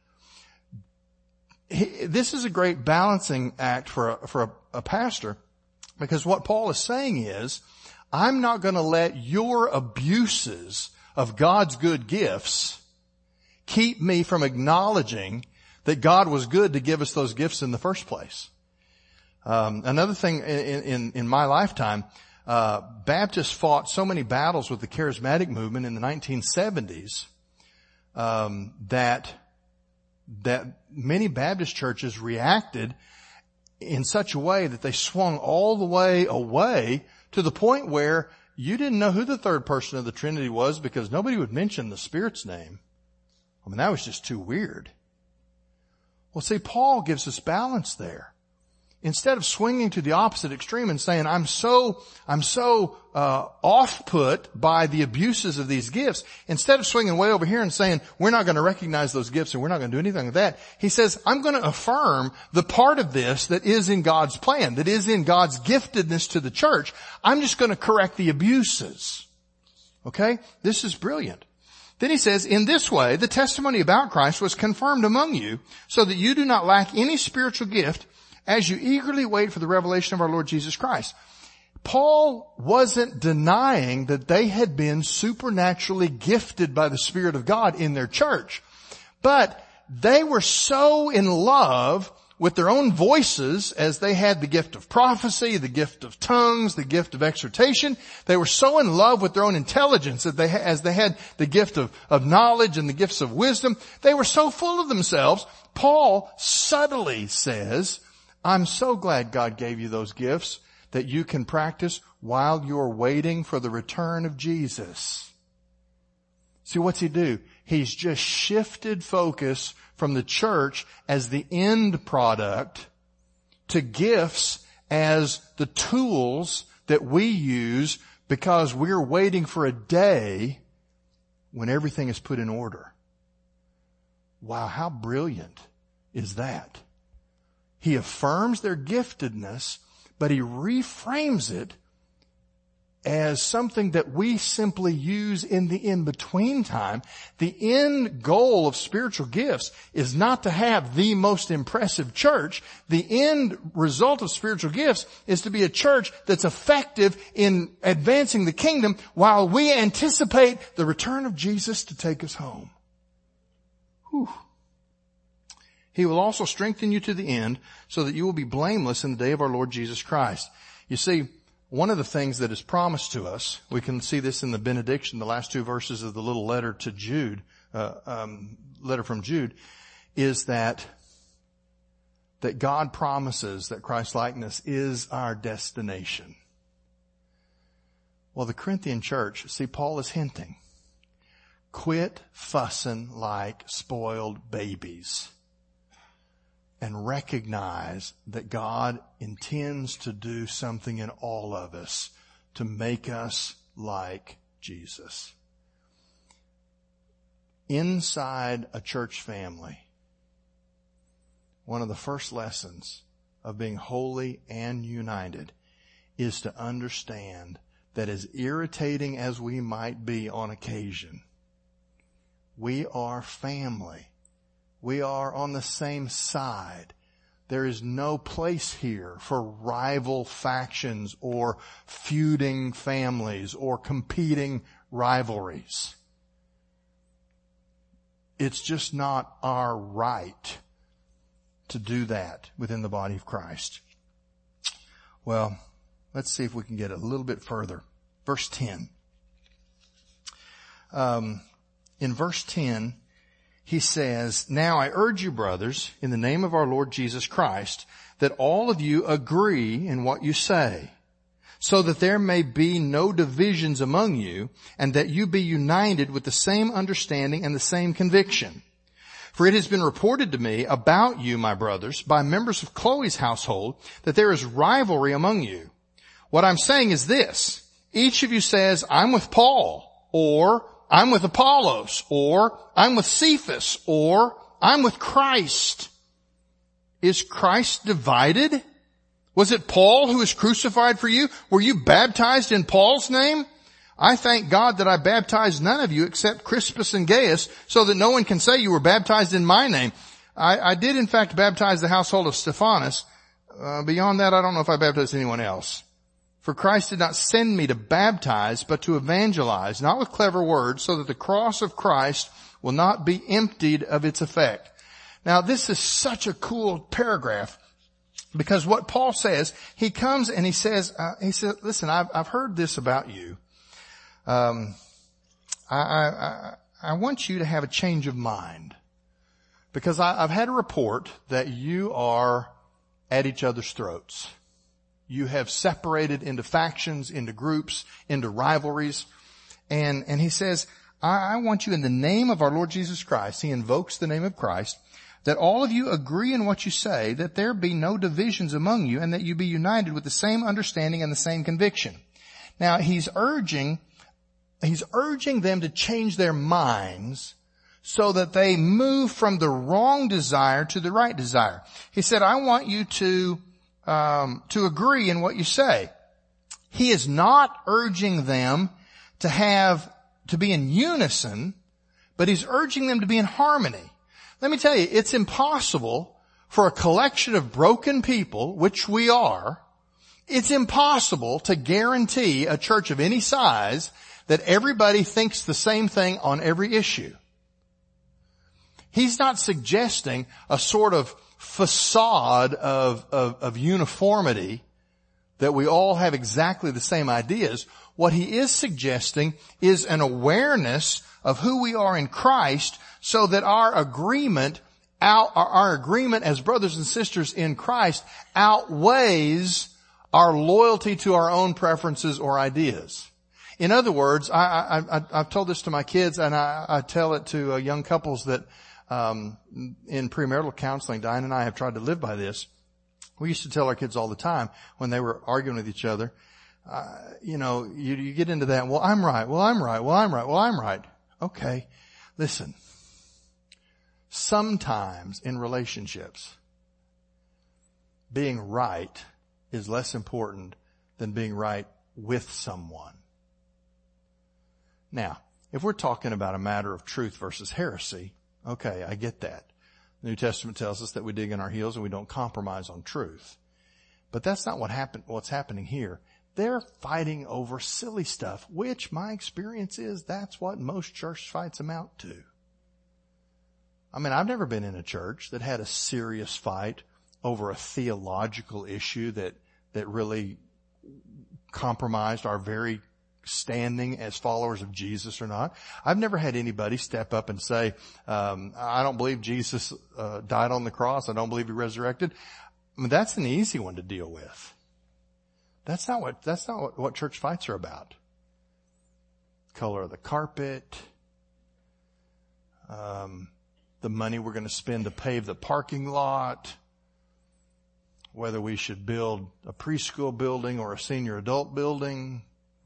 This is a great balancing act for a, for a, a pastor, because what Paul is saying is, I'm not going to let your abuses of God's good gifts keep me from acknowledging that God was good to give us those gifts in the first place. Um, another thing in, in, in my lifetime, Uh, Baptists fought so many battles with the charismatic movement in the nineteen seventies, um, that, that many Baptist churches reacted in such a way that they swung all the way away to the point where you didn't know who the third person of the Trinity was because nobody would mention the Spirit's name. I mean, that was just too weird. Well, see, Paul gives us balance there. Instead of swinging to the opposite extreme and saying, I'm so, I'm so, uh, off-put by the abuses of these gifts, instead of swinging way over here and saying, we're not going to recognize those gifts and we're not going to do anything with that, he says, I'm going to affirm the part of this that is in God's plan, that is in God's giftedness to the church. I'm just going to correct the abuses. Okay? This is brilliant. Then he says, in this way, the testimony about Christ was confirmed among you, so that you do not lack any spiritual gift, as you eagerly wait for the revelation of our Lord Jesus Christ. Paul wasn't denying that they had been supernaturally gifted by the Spirit of God in their church. But they were so in love with their own voices, as they had the gift of prophecy, the gift of tongues, the gift of exhortation. They were so in love with their own intelligence that they, as they had the gift of, of knowledge and the gifts of wisdom. They were so full of themselves. Paul subtly says, I'm so glad God gave you those gifts that you can practice while you're waiting for the return of Jesus. See, what's he do? He's just shifted focus from the church as the end product to gifts as the tools that we use because we're waiting for a day when everything is put in order. Wow, how brilliant is that? He affirms their giftedness, but he reframes it as something that we simply use in the in-between time. The end goal of spiritual gifts is not to have the most impressive church. The end result of spiritual gifts is to be a church that's effective in advancing the kingdom while we anticipate the return of Jesus to take us home. Whew. He will also strengthen you to the end so that you will be blameless in the day of our Lord Jesus Christ. You see, one of the things that is promised to us, we can see this in the benediction, the last two verses of the little letter to Jude, uh, um, letter from Jude, is that, that God promises that Christ-likeness is our destination. Well, the Corinthian church, see, Paul is hinting, quit fussing like spoiled babies and recognize that God intends to do something in all of us to make us like Jesus. Inside a church family, one of the first lessons of being holy and united is to understand that as irritating as we might be on occasion, we are family. We are on the same side. There is no place here for rival factions or feuding families or competing rivalries. It's just not our right to do that within the body of Christ. Well, let's see if we can get a little bit further. verse ten. Um, in verse ten, he says, "Now I urge you, brothers, in the name of our Lord Jesus Christ, that all of you agree in what you say, so that there may be no divisions among you, and that you be united with the same understanding and the same conviction. For it has been reported to me about you, my brothers, by members of Chloe's household, that there is rivalry among you. What I'm saying is this: each of you says, 'I'm with Paul,' or 'I'm with Apollos,' or 'I'm with Cephas,' or 'I'm with Christ.' Is Christ divided? Was it Paul who was crucified for you? Were you baptized in Paul's name? I thank God that I baptized none of you except Crispus and Gaius, so that no one can say you were baptized in my name. I, I did in fact baptize the household of Stephanas. Uh, beyond that, I don't know if I baptized anyone else. For Christ did not send me to baptize, but to evangelize, not with clever words, so that the cross of Christ will not be emptied of its effect." Now, this is such a cool paragraph, because what Paul says, he comes and he says, uh, he says, listen, I've, I've heard this about you. Um, I, I, I want you to have a change of mind, because I, I've had a report that you are at each other's throats. You have separated into factions, into groups, into rivalries. And, and he says, I, I want you in the name of our Lord Jesus Christ, he invokes the name of Christ, that all of you agree in what you say, that there be no divisions among you, and that you be united with the same understanding and the same conviction. Now, he's urging, he's urging them to change their minds so that they move from the wrong desire to the right desire. He said, I want you to, um, to agree in what you say. He is not urging them to have, to be in unison, but he's urging them to be in harmony. Let me tell you, it's impossible for a collection of broken people, which we are, it's impossible to guarantee a church of any size that everybody thinks the same thing on every issue. He's not suggesting a sort of facade of, of, of uniformity, that we all have exactly the same ideas. What he is suggesting is an awareness of who we are in Christ, so that our agreement out, our agreement as brothers and sisters in Christ outweighs our loyalty to our own preferences or ideas. In other words, I, I, I, I've told this to my kids, and I, I tell it to uh, young couples that um, in premarital counseling, Diane and I have tried to live by this. We used to tell our kids all the time when they were arguing with each other, uh, you know, you, you get into that, well, I'm right, well, I'm right, well, I'm right, well, I'm right. Okay, listen. Sometimes in relationships, being right is less important than being right with someone. Now, if we're talking about a matter of truth versus heresy, okay, I get that. The New Testament tells us that we dig in our heels and we don't compromise on truth. But that's not what happened, what's happening here. They're fighting over silly stuff, which my experience is that's what most church fights amount to. I mean, I've never been in a church that had a serious fight over a theological issue that, that really compromised our very standing as followers of Jesus or not. I've never had anybody step up and say, um, I don't believe Jesus uh, died on the cross. I don't believe he resurrected. I mean, that's an easy one to deal with. That's not what, that's not what, what church fights are about. Color of the carpet, um, the money we're going to spend to pave the parking lot, whether we should build a preschool building or a senior adult building.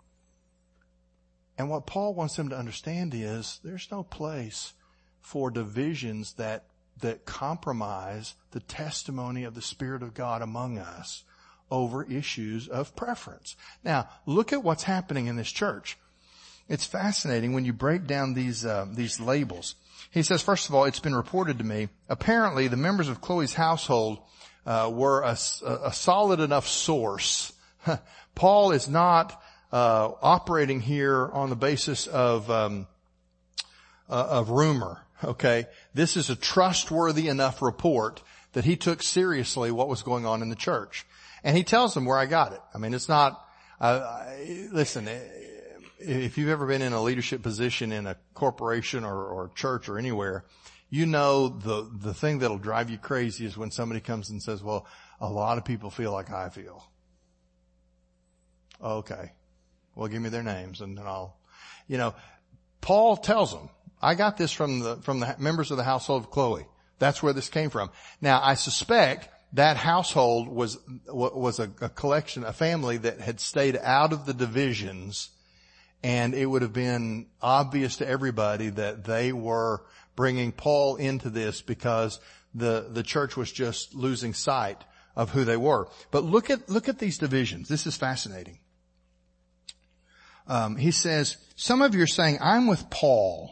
And what Paul wants them to understand is there's no place for divisions that, that compromise the testimony of the Spirit of God among us over issues of preference. Now, look at what's happening in this church. It's fascinating when you break down these, uh, these labels. He says, first of all, it's been reported to me, apparently the members of Chloe's household uh, were a, a solid enough source. Paul is not uh, operating here on the basis of um, uh, of rumor. Okay, this is a trustworthy enough report that he took seriously what was going on in the church, and he tells them where I got it. I mean, it's not. Uh, listen, if you've ever been in a leadership position in a corporation or, or church or anywhere, you know the, the thing that'll drive you crazy is when somebody comes and says, well, a lot of people feel like I feel. Okay. Well, give me their names and then I'll, you know, Paul tells them, I got this from the, from the members of the household of Chloe. That's where this came from. Now, I suspect that household was, was a, a collection, a family that had stayed out of the divisions, and it would have been obvious to everybody that they were bringing Paul into this because the, the church was just losing sight of who they were. But look at, look at these divisions. This is fascinating. Um, he says, some of you are saying, I'm with Paul.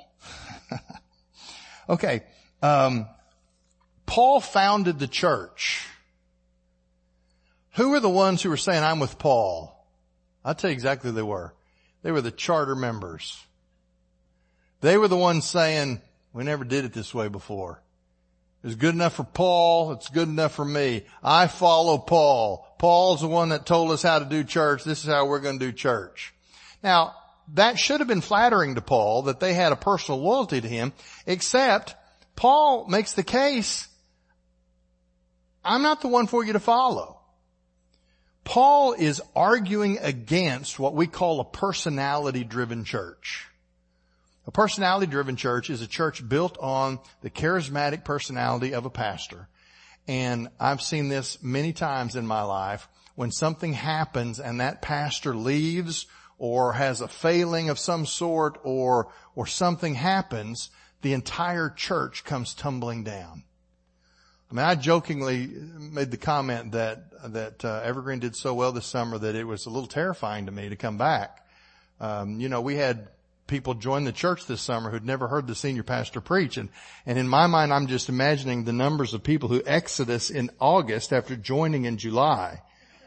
Okay. Um, Paul founded the church. Who were the ones who were saying, I'm with Paul? I'll tell you exactly who they were. They were the charter members. They were the ones saying, we never did it this way before. It was good enough for Paul. It's good enough for me. I follow Paul. Paul's the one that told us how to do church. This is how we're going to do church. Now, that should have been flattering to Paul that they had a personal loyalty to him, except Paul makes the case, I'm not the one for you to follow. Paul is arguing against what we call a personality-driven church. A personality-driven church is a church built on the charismatic personality of a pastor. And I've seen this many times in my life. When something happens and that pastor leaves or has a failing of some sort or, or something happens, the entire church comes tumbling down. I mean, I jokingly made the comment that, that, uh, Evergreen did so well this summer that it was a little terrifying to me to come back. Um, you know, we had people join the church this summer who'd never heard the senior pastor preach. And, and in my mind, I'm just imagining the numbers of people who exodus in August after joining in July.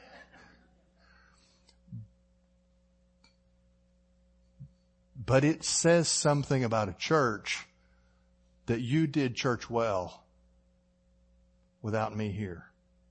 But it says something about a church that you did church well without me here.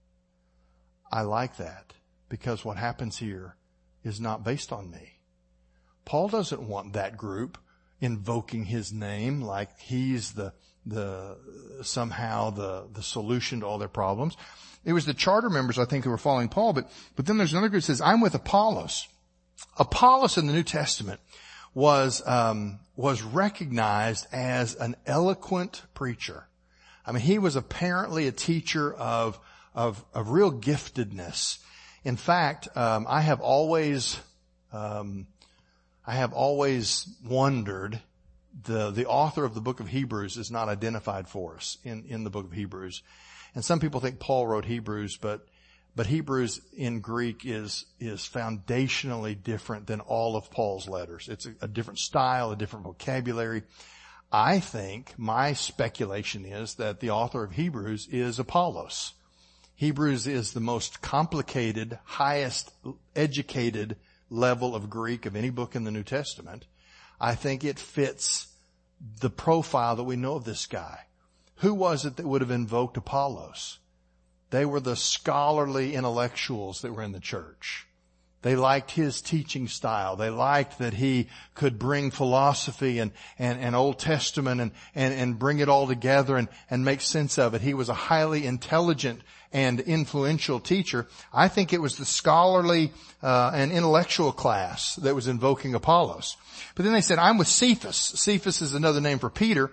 I like that because what happens here is not based on me. Paul doesn't want that group invoking his name like he's the, the, somehow the, the solution to all their problems. It was the charter members, I think, who were following Paul, but, but then there's another group that says, I'm with Apollos. Apollos in the New Testament was, um, was recognized as an eloquent preacher. I mean, he was apparently a teacher of, of, of real giftedness. In fact, um, I have always, um, I have always wondered, the, the author of the book of Hebrews is not identified for us in, in the book of Hebrews. And some people think Paul wrote Hebrews, but, but Hebrews in Greek is, is foundationally different than all of Paul's letters. It's a, a different style, a different vocabulary. I think my speculation is that the author of Hebrews is Apollos. Hebrews is the most complicated, highest educated level of Greek of any book in the New Testament. I think it fits the profile that we know of this guy. Who was it that would have invoked Apollos? They were the scholarly intellectuals that were in the church. They liked his teaching style. They liked that he could bring philosophy and, and, and Old Testament and, and, and bring it all together and, and make sense of it. He was a highly intelligent and influential teacher. I think it was the scholarly uh, and intellectual class that was invoking Apollos. But then they said, I'm with Cephas. Cephas is another name for Peter.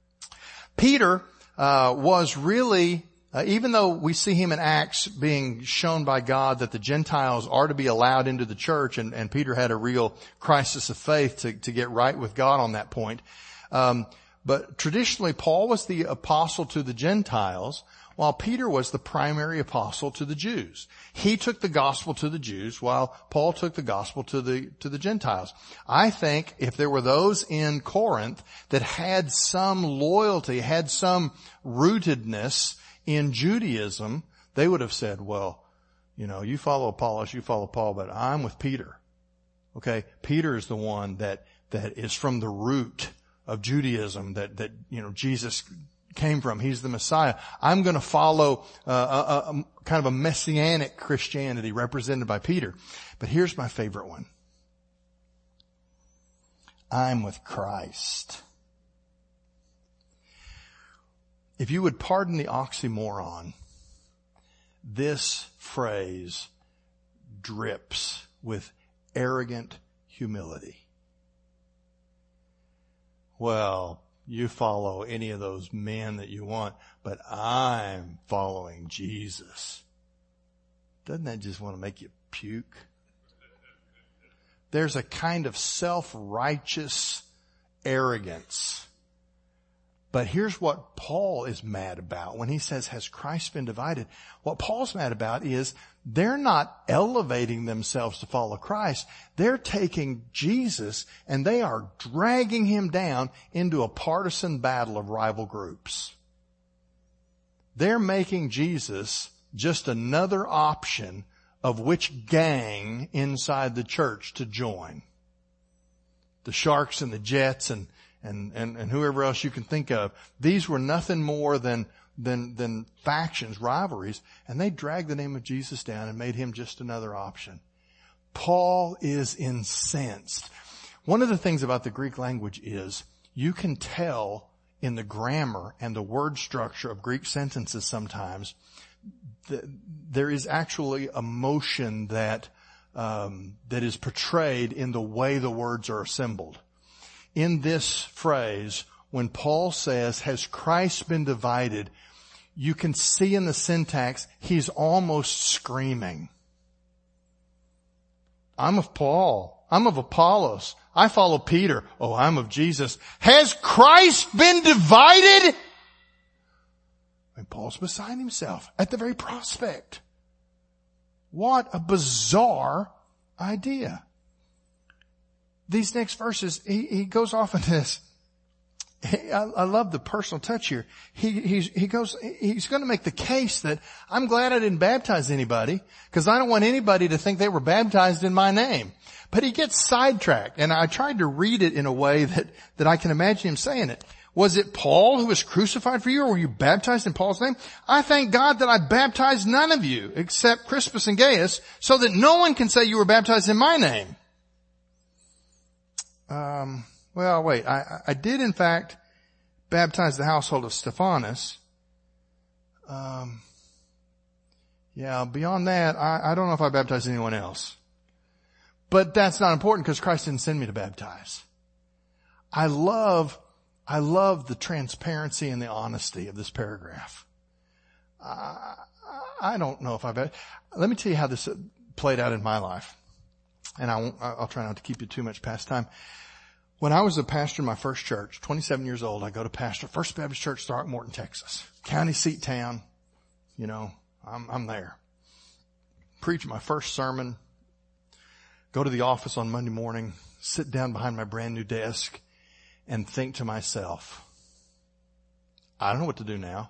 Peter uh, was really... Uh, even though we see him in Acts being shown by God that the Gentiles are to be allowed into the church, and, and Peter had a real crisis of faith to, to get right with God on that point. Um, but traditionally, Paul was the apostle to the Gentiles, while Peter was the primary apostle to the Jews. He took the gospel to the Jews, while Paul took the gospel to the, to the Gentiles. I think if there were those in Corinth that had some loyalty, had some rootedness in Judaism, they would have said, well, you know, you follow Apollos, you follow Paul, but I'm with Peter. Okay? Peter is the one that, that is from the root of Judaism that, that, you know, Jesus came from. He's the Messiah. I'm going to follow uh, a, a, a kind of a messianic Christianity represented by Peter. But here's my favorite one. I'm with Christ. If you would pardon the oxymoron, this phrase drips with arrogant humility. Well, you follow any of those men that you want, but I'm following Jesus. Doesn't that just want to make you puke? There's a kind of self-righteous arrogance. But here's what Paul is mad about when he says, has Christ been divided? What Paul's mad about is they're not elevating themselves to follow Christ. They're taking Jesus and they are dragging him down into a partisan battle of rival groups. They're making Jesus just another option of which gang inside the church to join. The Sharks and the Jets and And, and, and whoever else you can think of. These were nothing more than, than, than factions, rivalries, and they dragged the name of Jesus down and made him just another option. Paul is incensed. One of the things about the Greek language is you can tell in the grammar and the word structure of Greek sentences sometimes that there is actually emotion that, um, that is portrayed in the way the words are assembled. In this phrase, when Paul says, has Christ been divided, you can see in the syntax, he's almost screaming. I'm of Paul. I'm of Apollos. I follow Peter. Oh, I'm of Jesus. Has Christ been divided? And Paul's beside himself at the very prospect. What a bizarre idea. These next verses, he, he goes off into this. He, I, I love the personal touch here. He, he's, he goes, he's going to make the case that I'm glad I didn't baptize anybody because I don't want anybody to think they were baptized in my name. But he gets sidetracked, and I tried to read it in a way that, that I can imagine him saying it. Was it Paul who was crucified for you, or were you baptized in Paul's name? I thank God that I baptized none of you except Crispus and Gaius, so that no one can say you were baptized in my name. Um, well, wait, I, I did in fact baptize the household of Stephanas. Um, yeah, beyond that, I, I don't know if I baptized anyone else. But that's not important because Christ didn't send me to baptize. I love, I love the transparency and the honesty of this paragraph. I, I don't know if I've, let me tell you how this played out in my life. And I won't, I'll try not to keep you too much past time. When I was a pastor in my first church, twenty-seven years old, I go to pastor First Baptist Church, Throckmorton, Texas. County seat town. You know, I'm, I'm there. Preach my first sermon. Go to the office on Monday morning, sit down behind my brand new desk and think to myself, I don't know what to do now.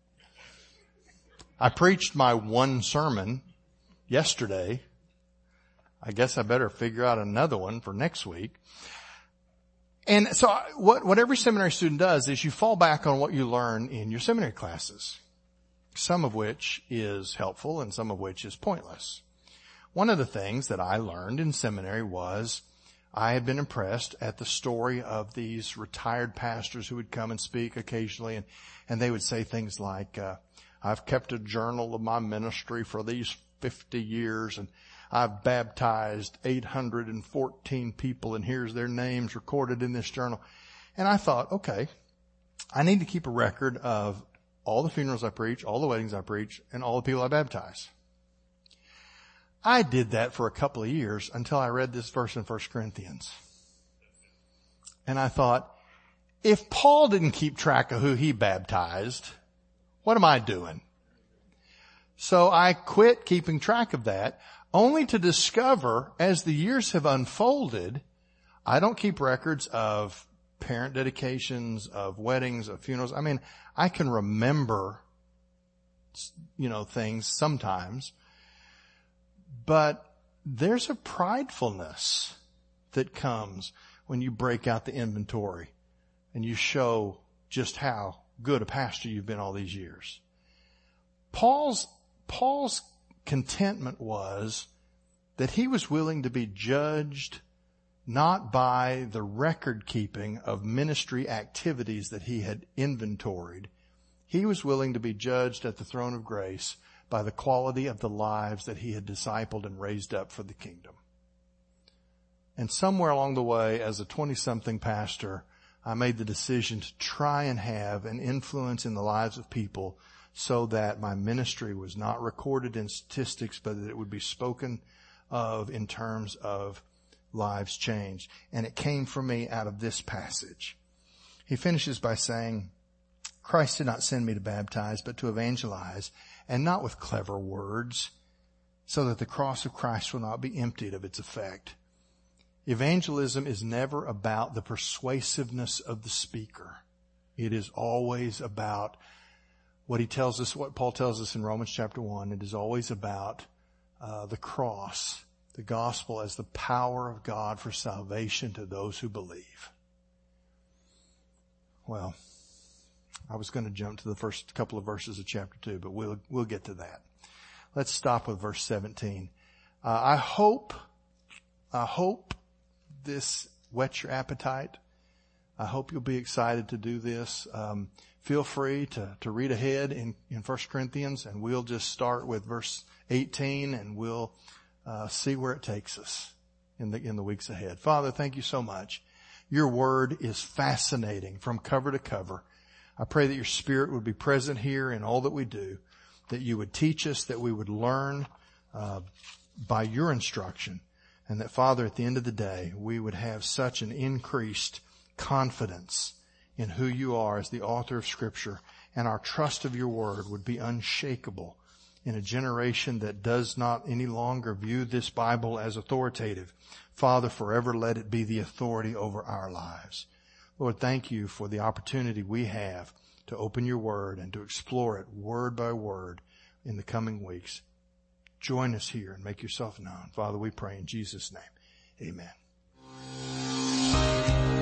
I preached my one sermon yesterday. I guess I better figure out another one for next week. And so what, what every seminary student does is you fall back on what you learn in your seminary classes, some of which is helpful and some of which is pointless. One of the things that I learned in seminary was I had been impressed at the story of these retired pastors who would come and speak occasionally, and, and they would say things like, uh, I've kept a journal of my ministry for these fifty years, and I've baptized eight hundred fourteen people, and here's their names recorded in this journal. And I thought, okay, I need to keep a record of all the funerals I preach, all the weddings I preach, and all the people I baptize. I did that for a couple of years until I read this verse in First Corinthians. And I thought, if Paul didn't keep track of who he baptized, what am I doing? So I quit keeping track of that, only to discover as the years have unfolded, I don't keep records of parent dedications, of weddings, of funerals. I mean, I can remember, you know, things sometimes, but there's a pridefulness that comes when you break out the inventory and you show just how good a pastor you've been all these years. Paul's, Paul's contentment was that he was willing to be judged not by the record keeping of ministry activities that he had inventoried. He was willing to be judged at the throne of grace by the quality of the lives that he had discipled and raised up for the kingdom. And somewhere along the way, as a twenty-something pastor, I made the decision to try and have an influence in the lives of people so that my ministry was not recorded in statistics, but that it would be spoken of in terms of lives changed. And it came from me out of this passage. He finishes by saying, Christ did not send me to baptize, but to evangelize, and not with clever words, so that the cross of Christ will not be emptied of its effect. Evangelism is never about the persuasiveness of the speaker. It is always about what he tells us, what Paul tells us in Romans chapter one. It is always about uh, the cross, the gospel as the power of God for salvation to those who believe. Well, I was going to jump to the first couple of verses of chapter two, but we'll we'll get to that. Let's stop with verse seventeen. Uh, I hope, I hope this whets your appetite. I hope you'll be excited to do this. Um, feel free to, to read ahead in, in First Corinthians, and we'll just start with verse eighteen, and we'll uh, see where it takes us in the in the weeks ahead. Father, thank you so much. Your word is fascinating from cover to cover. I pray that your Spirit would be present here in all that we do, that you would teach us, that we would learn uh, by your instruction, and that, Father, at the end of the day, we would have such an increased confidence in who you are as the author of Scripture, and our trust of your word would be unshakable in a generation that does not any longer view this Bible as authoritative. Father, forever let it be the authority over our lives. Lord, thank you for the opportunity we have to open your word and to explore it word by word in the coming weeks. Join us here and make yourself known. Father, we pray in Jesus' name. Amen.